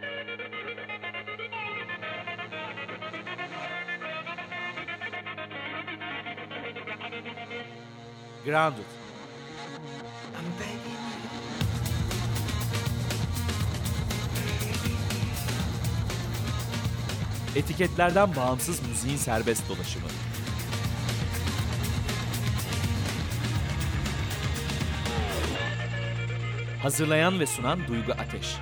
Grounded. Etiketlerden bağımsız müziğin serbest dolaşımı. Hazırlayan ve sunan Duygu Ateş.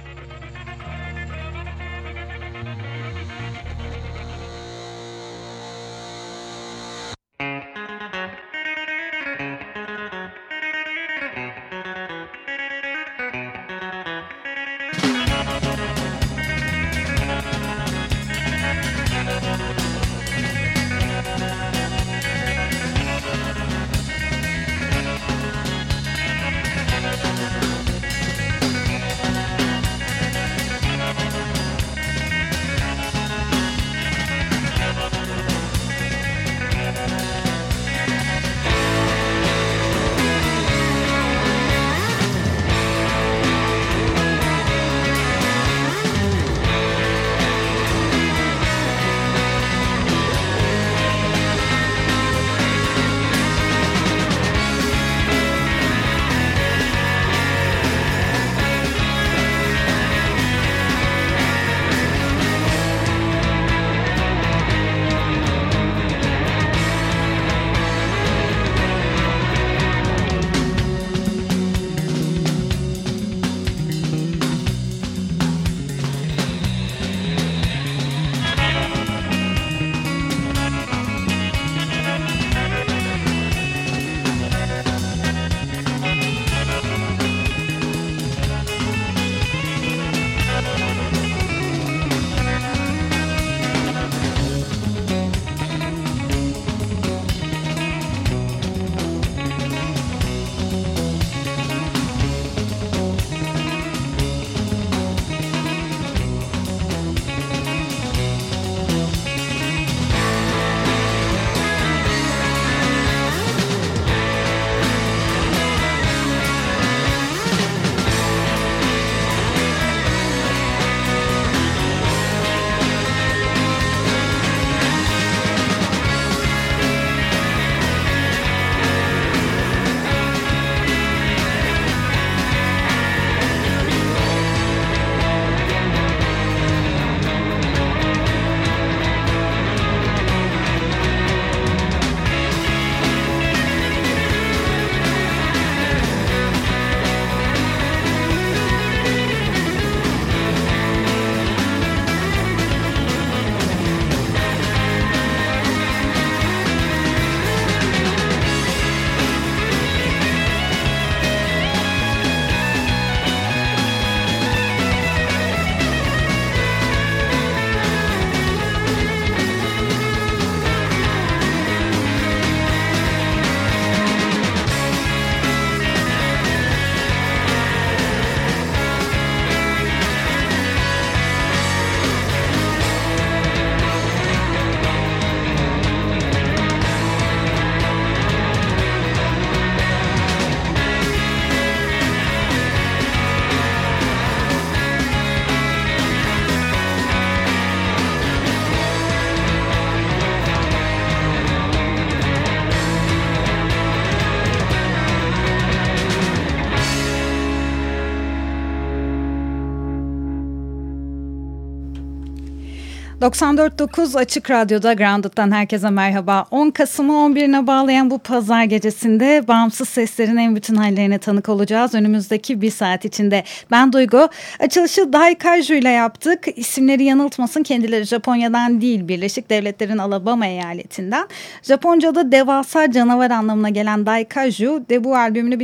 ...94.9 Açık Radyo'da Grounded'dan herkese merhaba. 10 Kasım'ı 11'ine bağlayan bu pazar gecesinde bağımsız seslerin en bütün hallerine tanık olacağız. Önümüzdeki bir saat içinde. Ben Duygu. Açılışı Daikaiju ile yaptık. İsimleri yanıltmasın, kendileri Japonya'dan değil, Birleşik Devletler'in Alabama eyaletinden. Japonca'da devasa canavar anlamına gelen Daikaiju, debut albümünü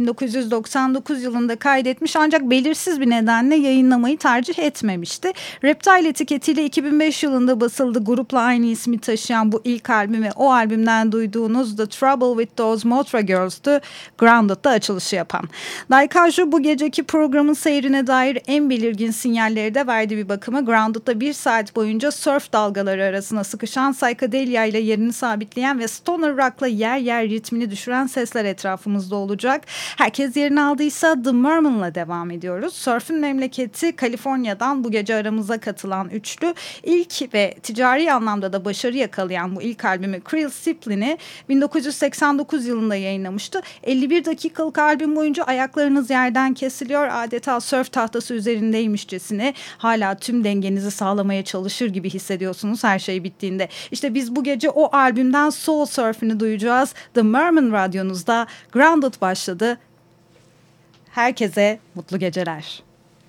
1999 yılında kaydetmiş ancak belirsiz bir nedenle yayınlamayı tercih etmemişti. Reptile etiketiyle 2005 yılında yılında basıldı. Grupla aynı ismi taşıyan bu ilk albümü, o albümden duyduğunuz The Trouble with Those Motra Girls'tü Grounded'da açılışı yapan. Daikaju bu geceki programın seyrine dair en belirgin sinyalleri de verdi bir bakıma. Grounded'da 1 saat boyunca surf dalgaları arasına sıkışan, psychedelia ile yerini sabitleyen ve stoner rock'la yer yer ritmini düşüren sesler etrafımızda olacak. Herkes yerini aldıysa The Merman'la devam ediyoruz. Surf'ün memleketi Kaliforniya'dan bu gece aramıza katılan üçlü, ilk ve ticari anlamda da başarı yakalayan bu ilk albümü Creel Splin'i 1989 yılında yayınlamıştı. 51 dakikalık albüm boyunca ayaklarınız yerden kesiliyor, adeta surf tahtası üzerindeymişçesine hala tüm dengenizi sağlamaya çalışır gibi hissediyorsunuz her şey bittiğinde. İşte biz bu gece o albümden Soul Surf'ünü duyacağız. The Merman radyonuzda Grounded başladı. Herkese mutlu geceler.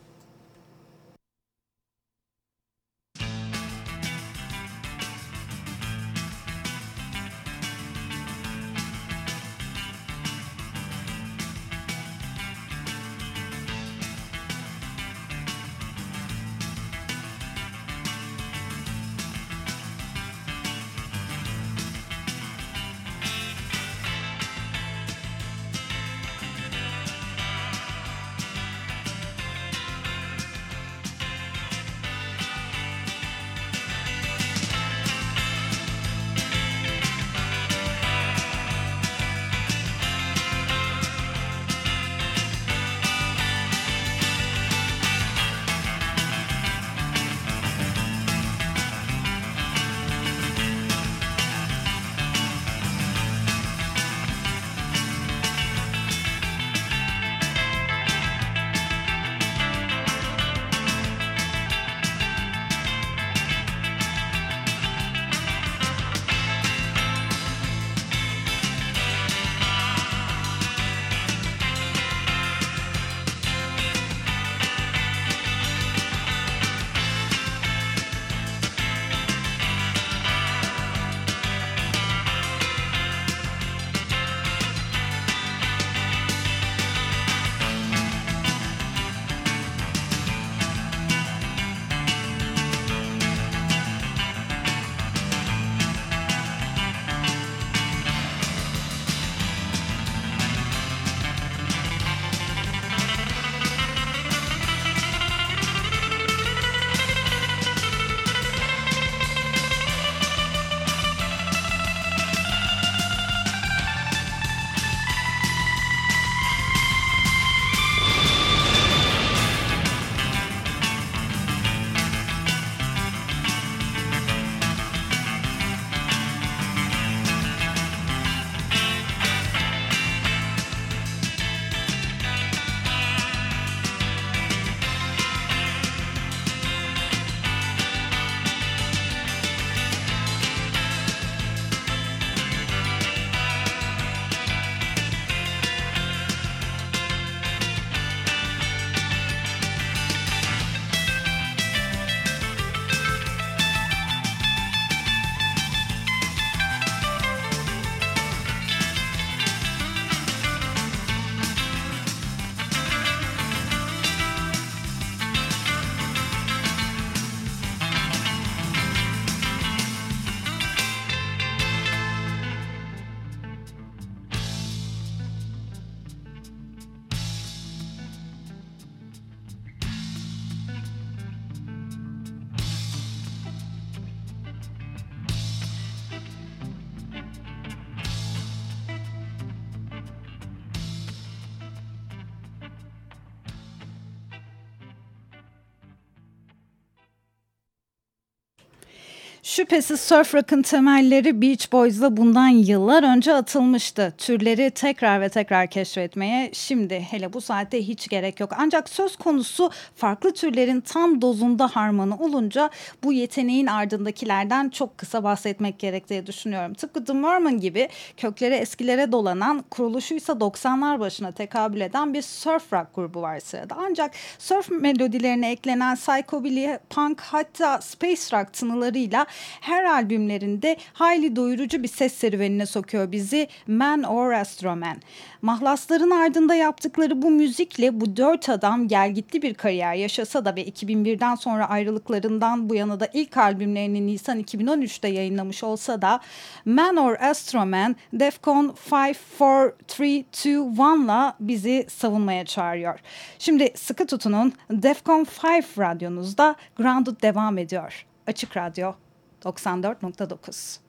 Şüphesiz surf rock'ın temelleri Beach Boys'la bundan yıllar önce atılmıştı. Türleri tekrar ve tekrar keşfetmeye şimdi hele bu saatte hiç gerek yok. Ancak söz konusu farklı türlerin tam dozunda harmanı olunca bu yeteneğin ardındakilerden çok kısa bahsetmek gerektiği düşünüyorum. Tıpkı The Merman gibi kökleri eskilere dolanan, kuruluşuysa 90'lar başına tekabül eden bir surf rock grubu var sırada. Ancak surf melodilerine eklenen psychobilly, punk, hatta space rock tınılarıyla her albümlerinde hayli doyurucu bir ses serüvenine sokuyor bizi. Man or Astro Man. Mahlasların ardında yaptıkları bu müzikle bu dört adam gelgitli bir kariyer yaşasa da ve 2001'den sonra ayrılıklarından bu yana da ilk albümlerini Nisan 2013'te yayınlamış olsa da Man or Astro Man Defcon 5, 4, 3, 2, 1'la bizi savunmaya çağırıyor. Şimdi sıkı tutunun, Defcon 5 radyonuzda Grounded devam ediyor. Açık Radyo 94.9.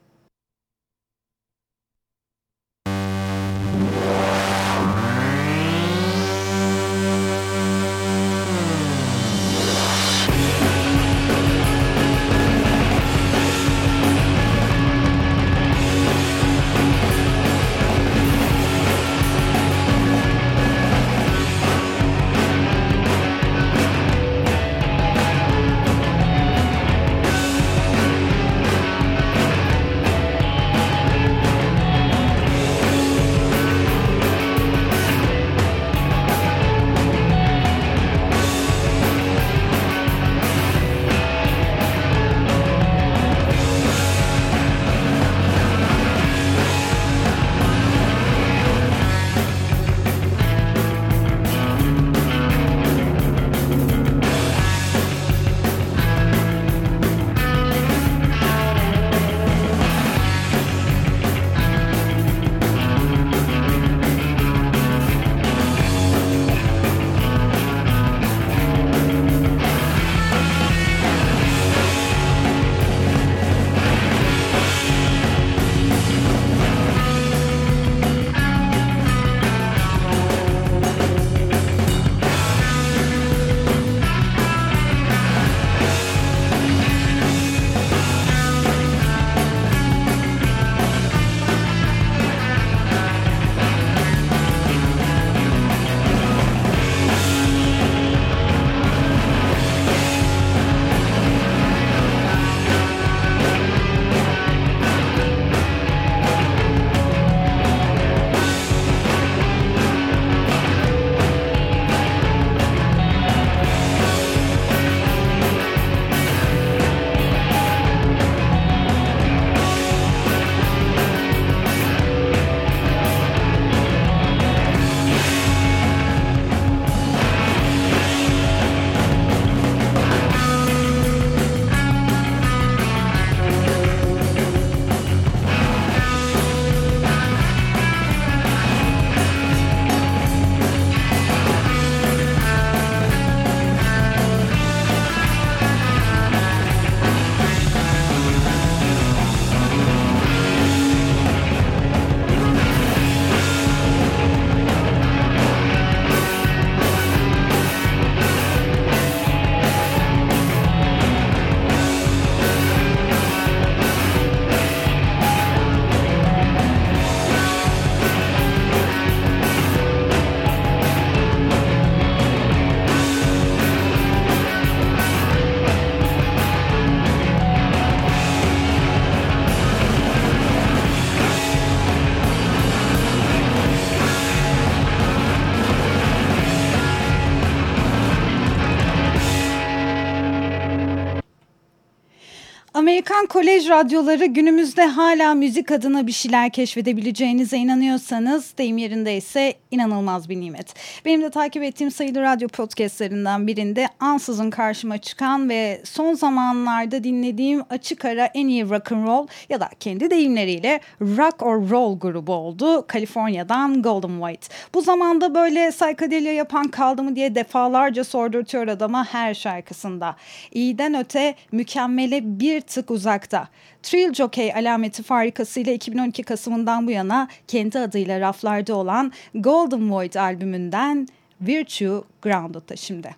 Amerikan kolej radyoları günümüzde hala müzik adına bir şeyler keşfedebileceğinize inanıyorsanız, deyim yerindeyse inanılmaz bir nimet. Benim de takip ettiğim sayılı radyo podcastlerinden birinde ansızın karşıma çıkan ve son zamanlarda dinlediğim açık ara en iyi rock and roll ya da kendi deyimleriyle rock or roll grubu oldu. Kaliforniya'dan Golden White. Bu zamanda böyle psychedelia yapan kaldı mı diye defalarca sordurtuyor adama her şarkısında. İyiden öte mükemmele bir tık uzakta. Thrill Jockey alameti farikasıyla 2012 Kasım'ından bu yana kendi adıyla raflarda olan Golden Void albümünden Virtue Grounded'da şimdi.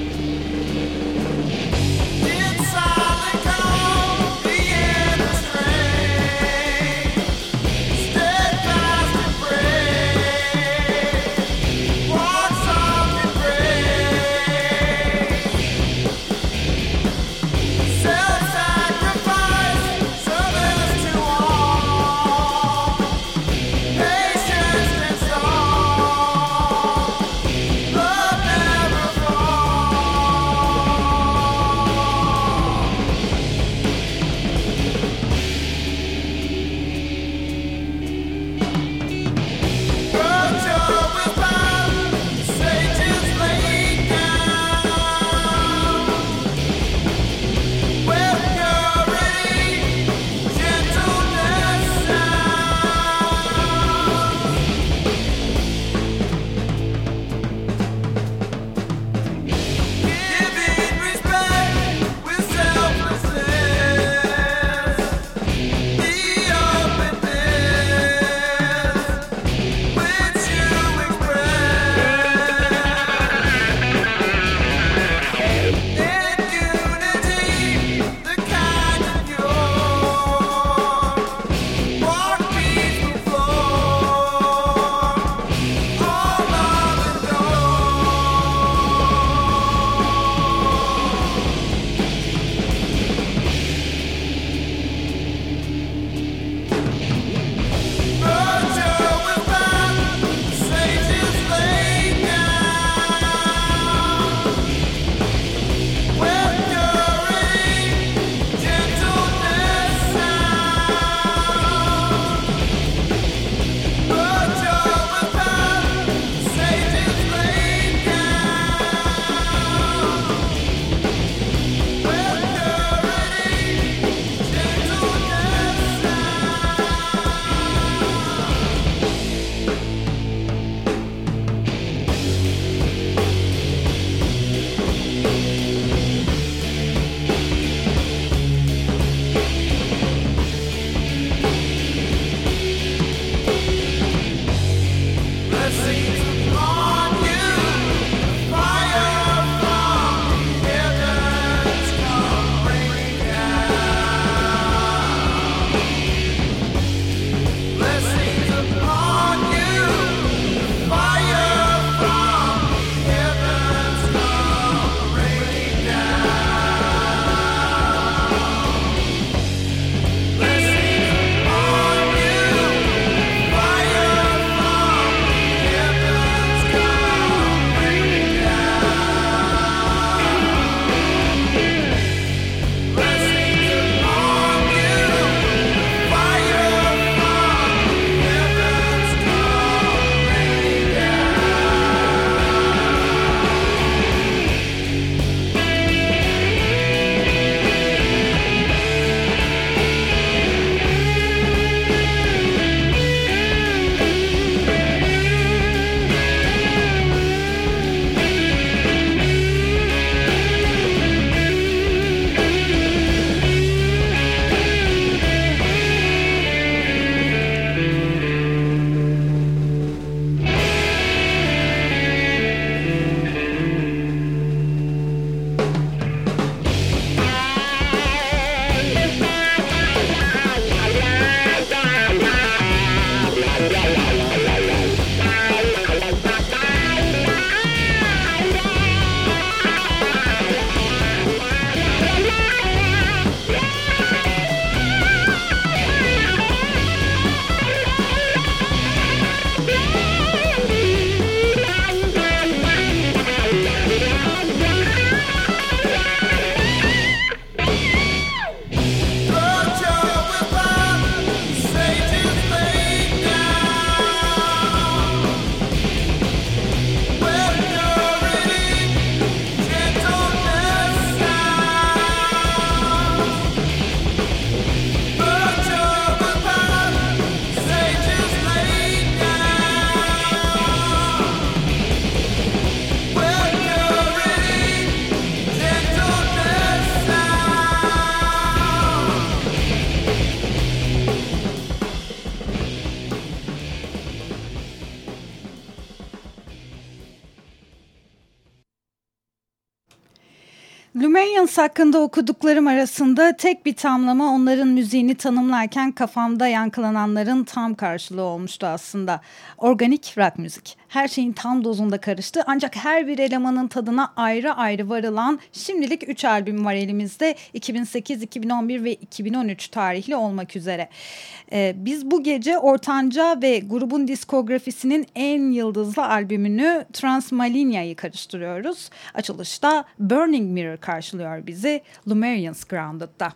Inside the cold, the end is Lumerians hakkında okuduklarım arasında tek bir tamlama onların müziğini tanımlarken kafamda yankılananların tam karşılığı olmuştu aslında. Organik rock müzik. Her şeyin tam dozunda karıştı ancak her bir elemanın tadına ayrı ayrı varılan şimdilik 3 albüm var elimizde. 2008, 2011 ve 2013 tarihli olmak üzere. Biz bu gece ortanca ve grubun diskografisinin en yıldızlı albümünü Transmalinia'yı karıştırıyoruz. Açılışta Burning Mirror karşılıyor bizi Lumerians Grounded'da.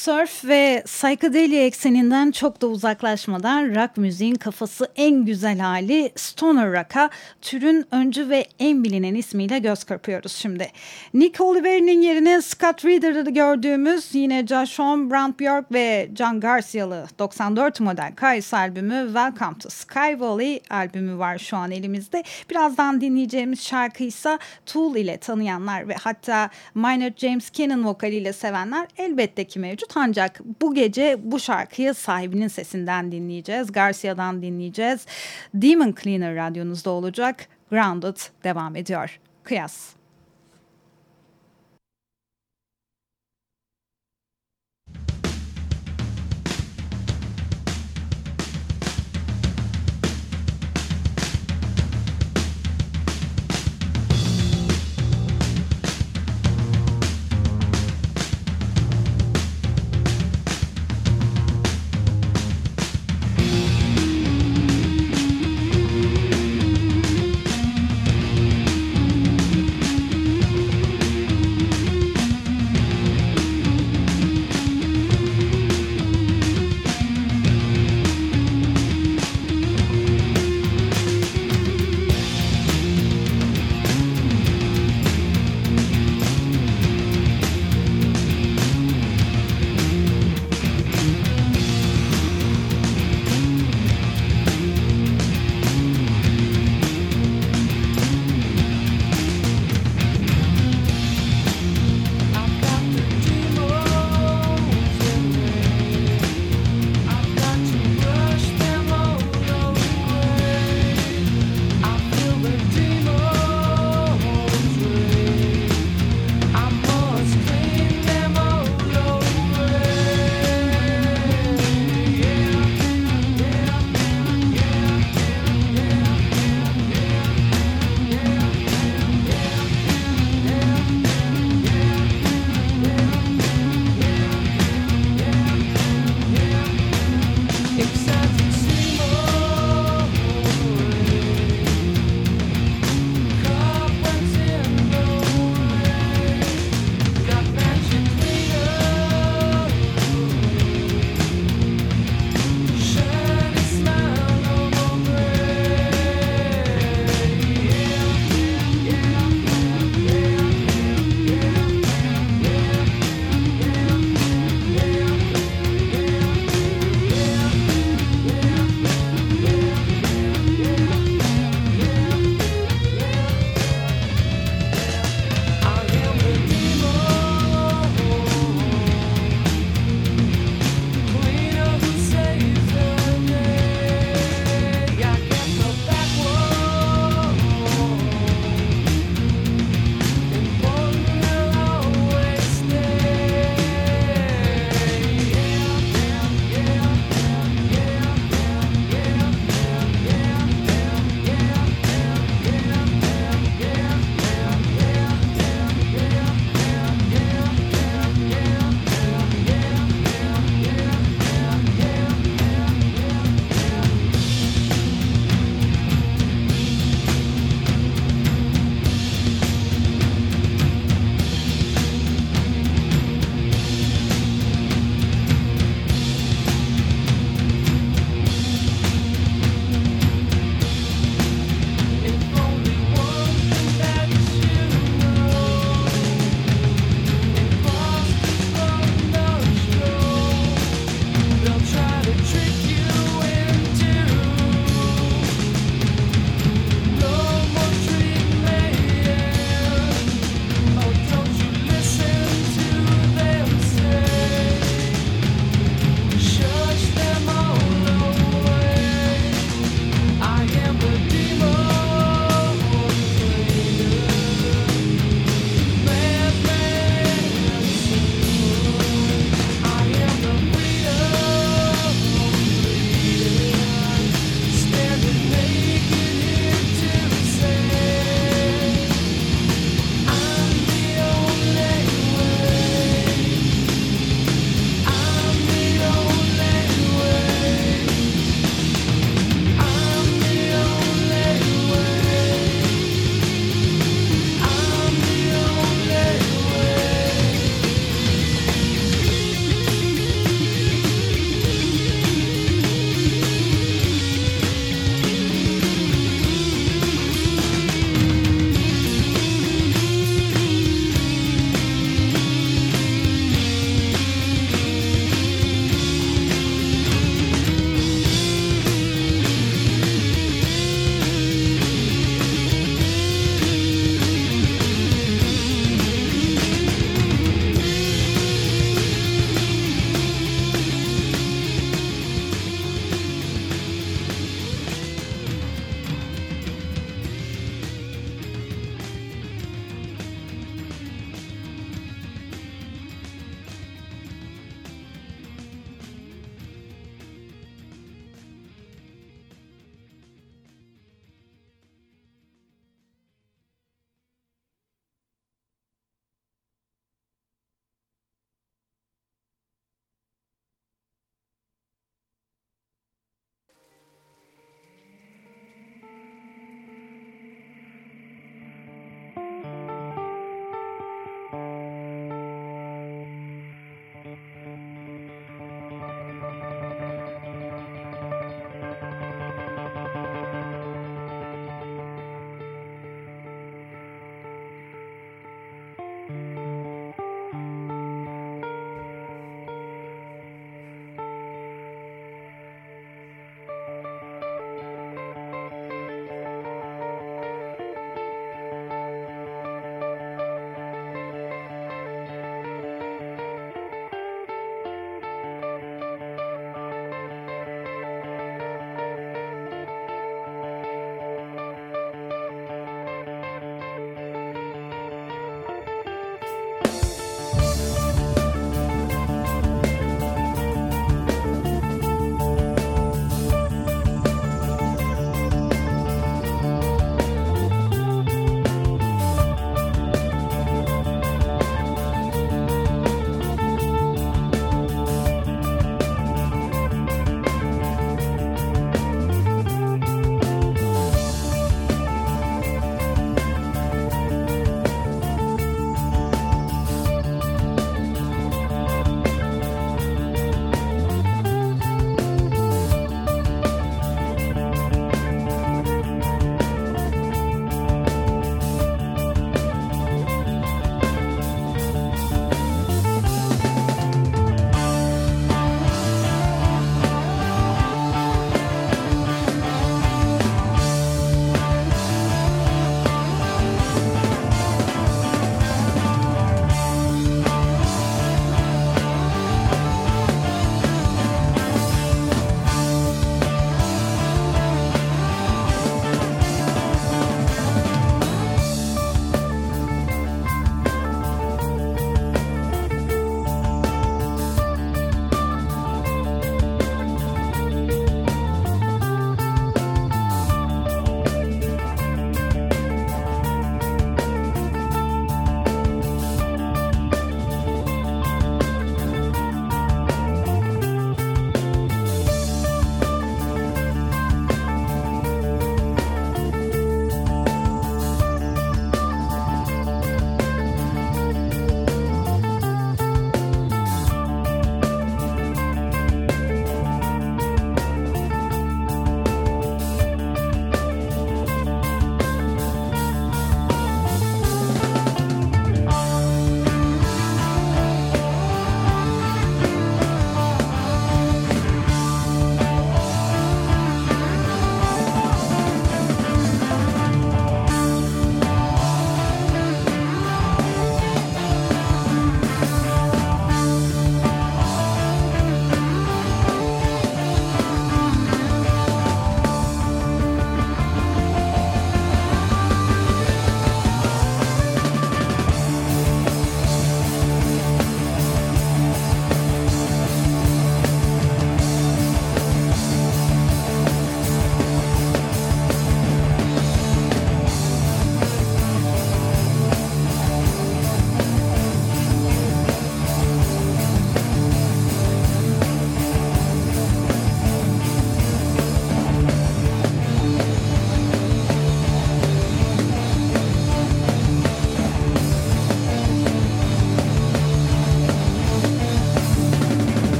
Surf ve psychedelia ekseninden çok da uzaklaşmadan rock müziğin kafası en güzel hali Stoner Rock'a türün öncü ve en bilinen ismiyle göz kırpıyoruz şimdi. Nick Oliver'in yerine Scott Reeder'ı gördüğümüz yine Josh Homme, Brant Bjork ve John Garcia'lı 94 model Kais albümü Welcome to Sky Valley albümü var şu an elimizde. Birazdan dinleyeceğimiz şarkıysa Tool ile tanıyanlar ve hatta Maynard James Keenan vokaliyle sevenler elbette ki mevcut. Ancak bu gece bu şarkıyı sahibinin sesinden dinleyeceğiz. Garcia'dan dinleyeceğiz. Demon Cleaner radyonuzda olacak. Grounded devam ediyor. Kıyas.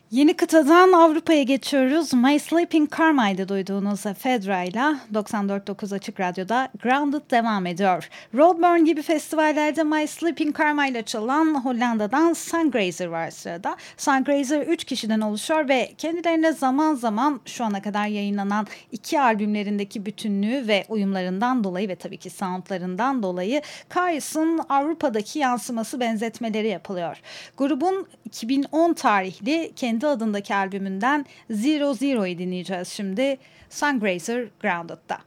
Yeni kıtadan Avrupa'ya geçiyoruz. My Sleeping Karma'ydı duyduğunuz Fedra ile 94.9 Açık Radyo'da Grounded devam ediyor. Roadburn gibi festivallerde My Sleeping Karma ile çalan Hollanda'dan Sungrazer var sırada. Sungrazer 3 kişiden oluşuyor ve kendilerine zaman zaman şu ana kadar yayınlanan 2 albümlerindeki bütünlüğü ve uyumlarından dolayı ve tabii ki soundlarından dolayı Karis'in Avrupa'daki yansıması benzetmeleri yapılıyor. Grubun 2010 tarihli kendi adındaki albümünden Zero Zero'yu dinleyeceğiz şimdi Sungrazer Grounded'da.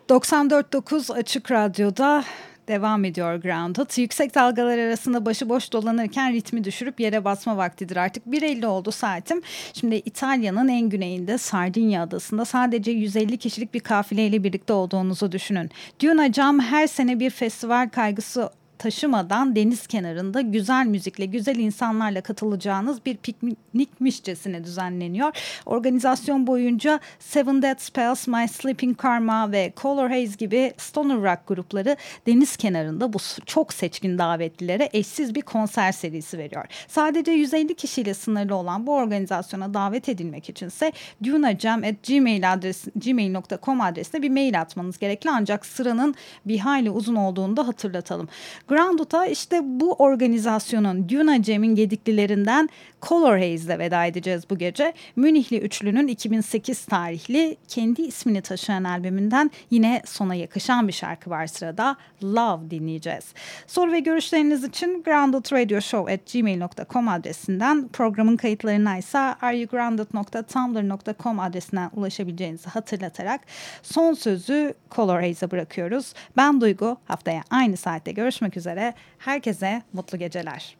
94.9 Açık Radyo'da devam ediyor Grounded. Yüksek dalgalar arasında başıboş dolanırken ritmi düşürüp yere basma vaktidir artık. 1:50 oldu saatim. Şimdi İtalya'nın en güneyinde Sardinya adasında sadece 150 kişilik bir kafileyle birlikte olduğunuzu düşünün. Duna Jam her sene bir festival kaygısı taşımadan deniz kenarında güzel müzikle, güzel insanlarla katılacağınız bir piknikmişçesine düzenleniyor. Organizasyon boyunca Seven Dead Spells, My Sleeping Karma ve Color Haze gibi stoner rock grupları deniz kenarında bu çok seçkin davetlilere eşsiz bir konser serisi veriyor. Sadece 150 kişiyle sınırlı olan bu organizasyona davet edilmek içinse dunajam@gmail.com adresine bir mail atmanız gerekli, ancak sıranın bir hayli uzun olduğunu da hatırlatalım. Grounded'a işte bu organizasyonun Duna Jam'in gediklilerinden Color Haze'le veda edeceğiz bu gece. Münihli üçlünün 2008 tarihli kendi ismini taşıyan albümünden yine sona yakışan bir şarkı var sırada. Love dinleyeceğiz. Soru ve görüşleriniz için groundedradioshow@gmail.com adresinden, programın kayıtlarına ise areyogrounded.tumblr.com adresinden ulaşabileceğinizi hatırlatarak son sözü Color Haze'e bırakıyoruz. Ben Duygu, haftaya aynı saatte görüşmek üzere. Herkese mutlu geceler.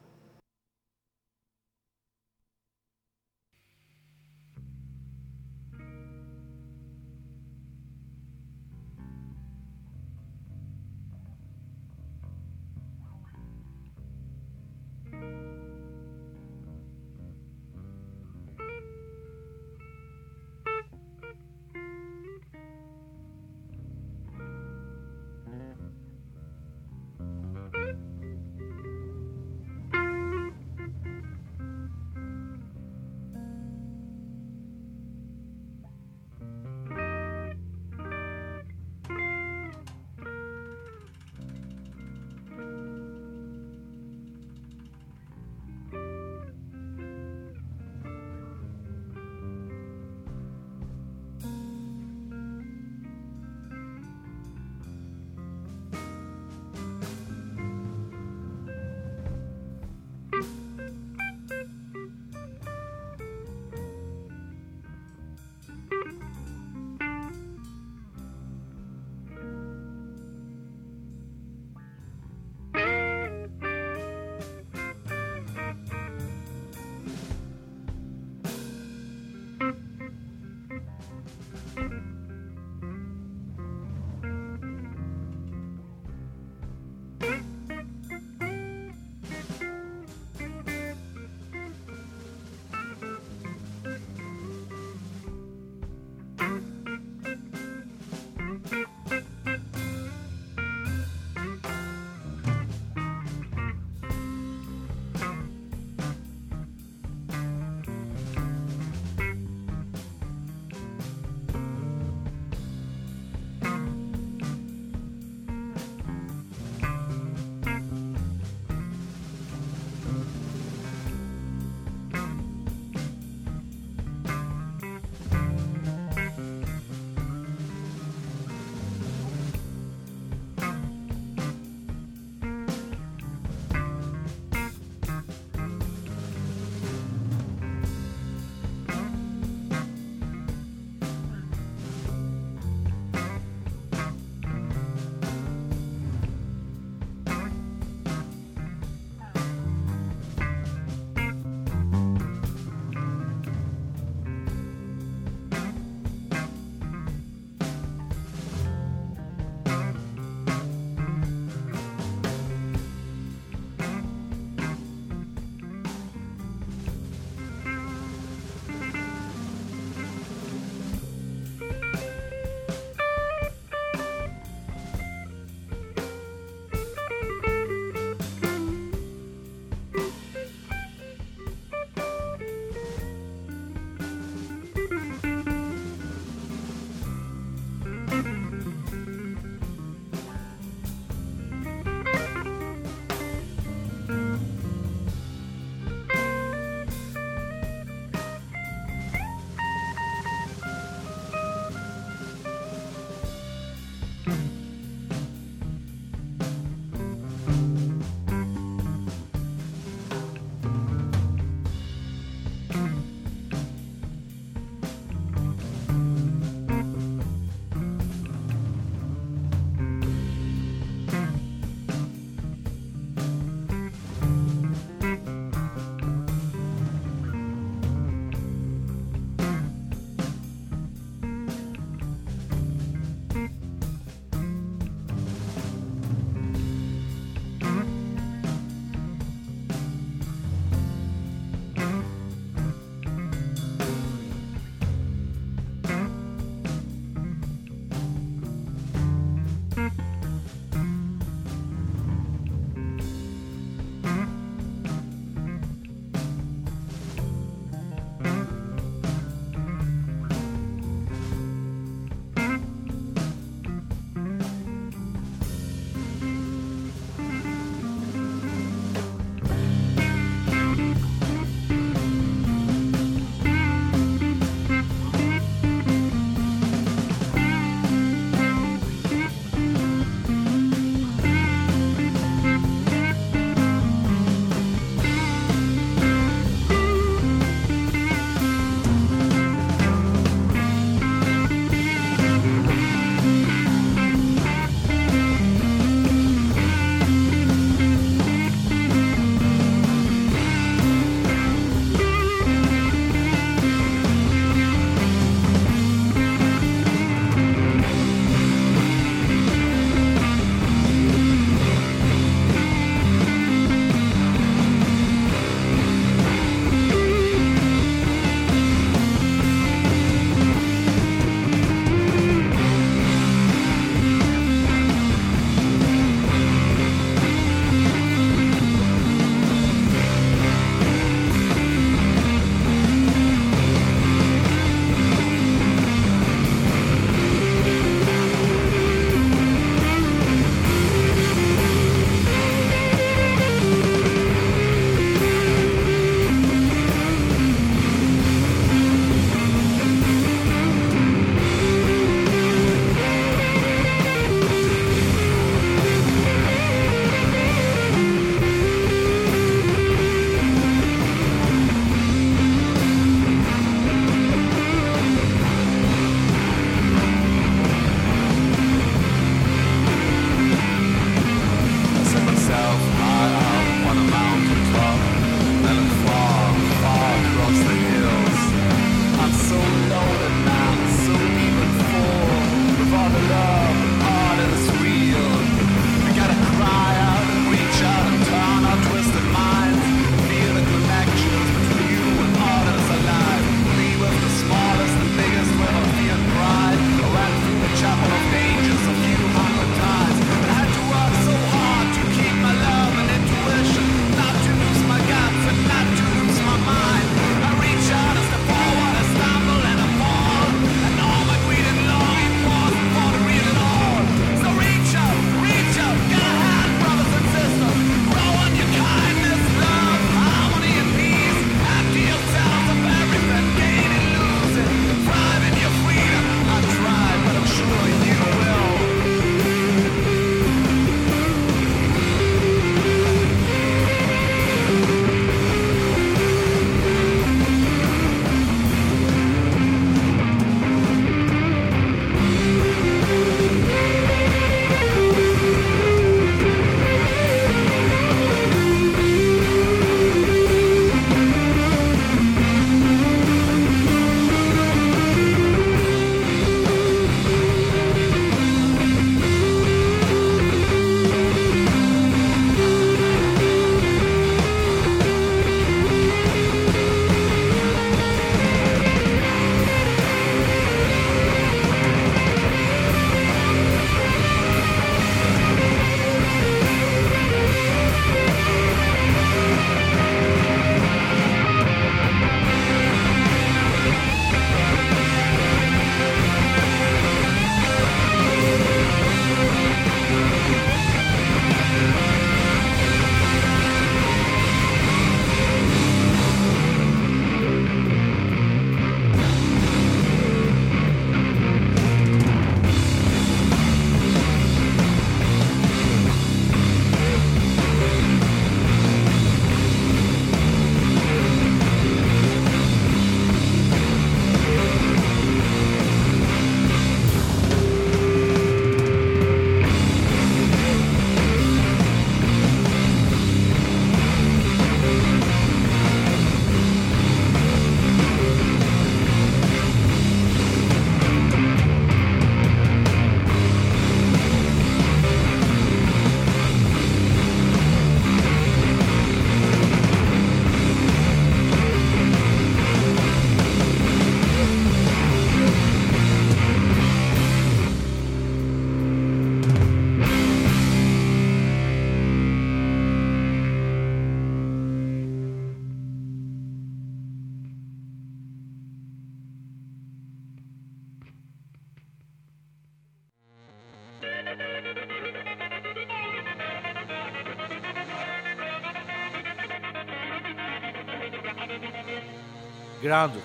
Grounded.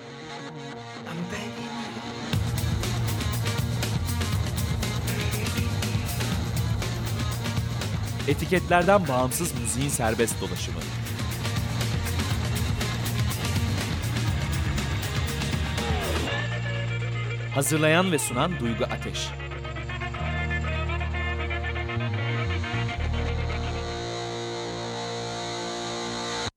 Etiketlerden bağımsız müziğin serbest dolaşımı. Hazırlayan ve sunan Duygu Ateş.